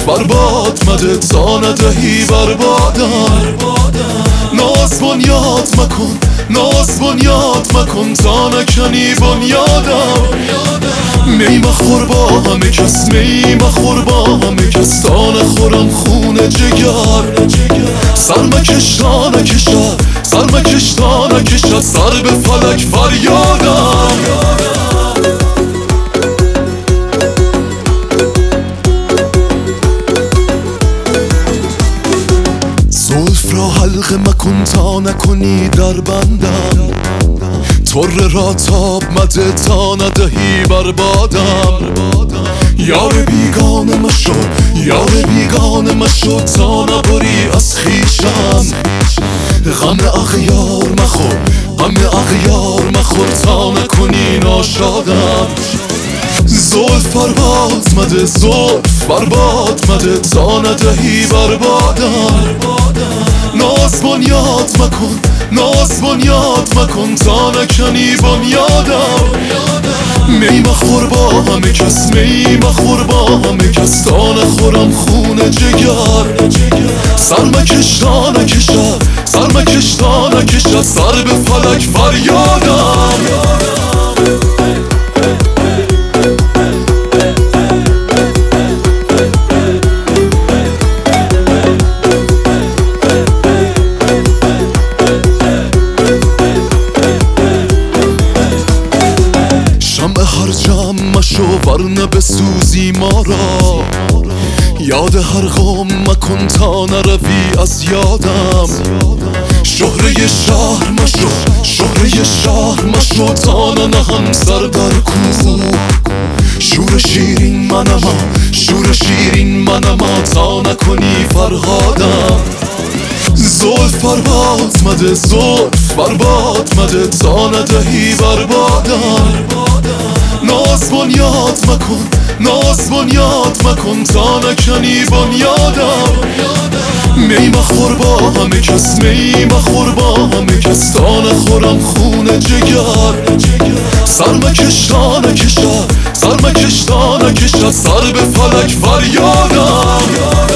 برباد مده تا ندهی بربادم. ناز بنیاد مکن، ناز بنیاد مکن تا نکنی بنیادم. می مخور با همه کس، می مخور با همه کس تا نخورم خون جگر. سر مکش تا نکشد، سر مکش تا نکشد سر به فلک فریادم. زلف را حلقه مکن تا نکنی در بندم. طره را تاب مده تا ندهی بربادم. یار بیگانه مشو، یار بیگانه مشو تا نبری از خویشم. غم اغیار مخور، غم اغیار مخور تا نکنی ناشادم. زلف برباد مده، زلف برباد مده تا ندهی بربادم. ناز بنیاد مکن، ناز بنیاد مکن تا نکنی بنیادم. می مخور با همه کس، می مخور با همه کس تا نخورم خون جگر. سر مکش تا نکشد، سر مکش تا نکشد سر به فلک فریادم. مشو ورنه بسوزی ما را. یاد هر غم مکن تا نروی از یادم. شهره شهر مشو، شهره شهر مشو تا ننهم سر در کو. شور شیرین منما، شور شیرین منما تا نکنی فرهادم. زلف برباد مده، زلف برباد مده تا ندهی بربادم. ناز بنیاد مکن، ناز بنیاد مکن تا نکنی بنیادم. می مخور با همه کس، می مخور با همه کس تا نخورم خون جگر. سر مکش تا نکشد، سر مکش تا نکشد سر به فلک فریادم.